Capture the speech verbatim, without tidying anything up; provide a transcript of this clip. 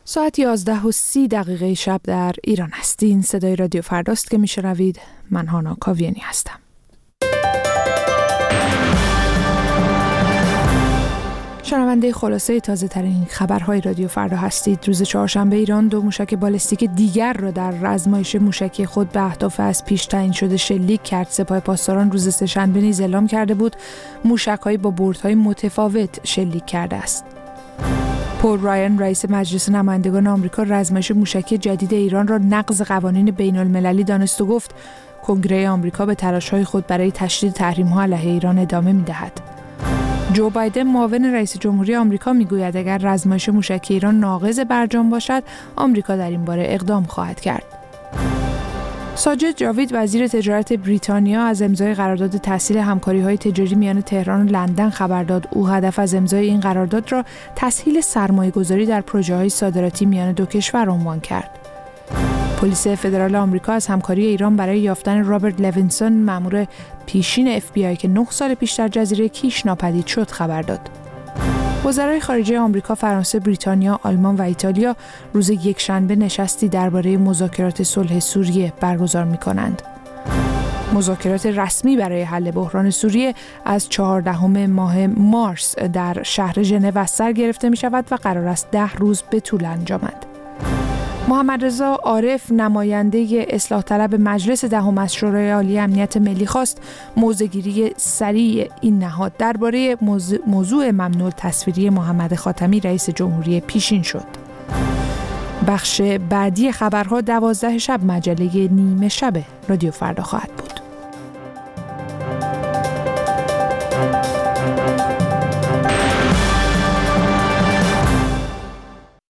ساعت یازده و سی دقیقه شب در ایران است. این صدای رادیو فرداست که میشنوید. من هانا کاویانی هستم. شنونده خلاصه تازه ترین خبرهای رادیو فردا هستید. روز چهارشنبه ایران دو موشک بالستیک دیگر را در آزمایش موشکی خود به اهداف از پیش تعیین شده شلیک کرد. سپاه پاسداران روز سه‌شنبه نیز اعلام کرده بود موشک‌های با بردهای متفاوت شلیک کرده است. پول رایان رئیس مجلس نمایندگان آمریکا آزمایش موشکی جدید ایران را نقض قوانین بین‌المللی دانست و گفت کنگره آمریکا به تلاش‌های خود برای تشدید تحریم‌ها علیه ایران ادامه می‌دهد. جو بایدن معاون رئیس جمهوری آمریکا میگوید اگر آزمایش موشکی ایران ناقض برجام باشد، آمریکا در این باره اقدام خواهد کرد. ساجد جاوید وزیر تجارت بریتانیا از امضای قرارداد تسهیل همکاری‌های تجاری میان تهران و لندن خبر داد. او هدف از امضای این قرارداد را تسهیل سرمایه‌گذاری در پروژه‌های صادراتی میان دو کشور عنوان کرد. پلیس فدرال آمریکا از همکاری ایران برای یافتن رابرت لوینسون، مأمور پیشین اف بی آی که نه سال پیش در جزیره کیش ناپدید شد، خبر داد. وزرای خارجه آمریکا، فرانسه، بریتانیا، آلمان و ایتالیا روز یکشنبه نشستی درباره مذاکرات صلح سوریه برگزار می‌کنند. مذاکرات رسمی برای حل بحران سوریه از چهاردهم ماه مارس در شهر ژنو از سر گرفته می‌شود و قرار است ده روز به طول انجامد. محمد رضا عارف، نماینده اصلاح طلب مجلس دهم از شورای عالی امنیت ملی، خواست موضع‌گیری سریع این نهاد درباره موضوع, موضوع ممنوع تصویری محمد خاتمی رئیس جمهوری پیشین شد. بخش بعدی خبرها دوازده شب مجله نیمه شب رادیو فردا خواهد بود.